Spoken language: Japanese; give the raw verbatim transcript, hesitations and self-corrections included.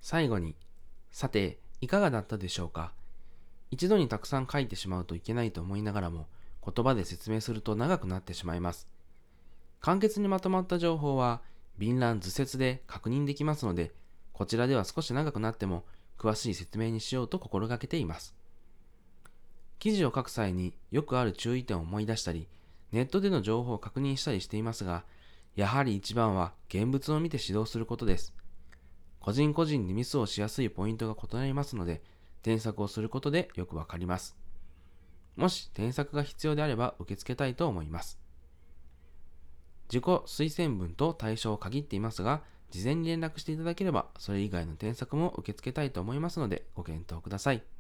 最後に、さて、いかがだったでしょうか。一度にたくさん書いてしまうといけないと思いながらも、言葉で説明すると長くなってしまいます。簡潔にまとまった情報は、便覧図説で確認できますので、こちらでは少し長くなっても、詳しい説明にしようと心がけています。記事を書く際によくある注意点を思い出したり、ネットでの情報を確認したりしていますが、やはり一番は現物を見て指導することです。個人個人でミスをしやすいポイントが異なりますので、添削をすることでよくわかります。もし添削が必要であれば受け付けたいと思います。自己推薦文と対象を限っていますが、事前に連絡していただければ、それ以外の添削も受け付けたいと思いますので、ご検討ください。